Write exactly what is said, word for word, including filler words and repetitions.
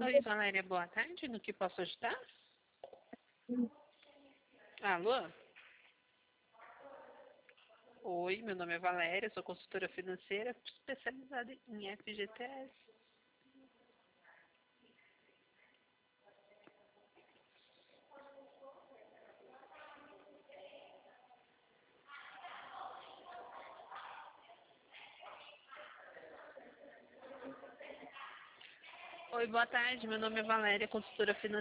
Oi, Valéria, boa tarde. No que posso ajudar? Alô? Oi, meu nome é Valéria, sou consultora financeira especializada em F G T S. Oi, boa tarde. Meu nome é Valéria, consultora financeira.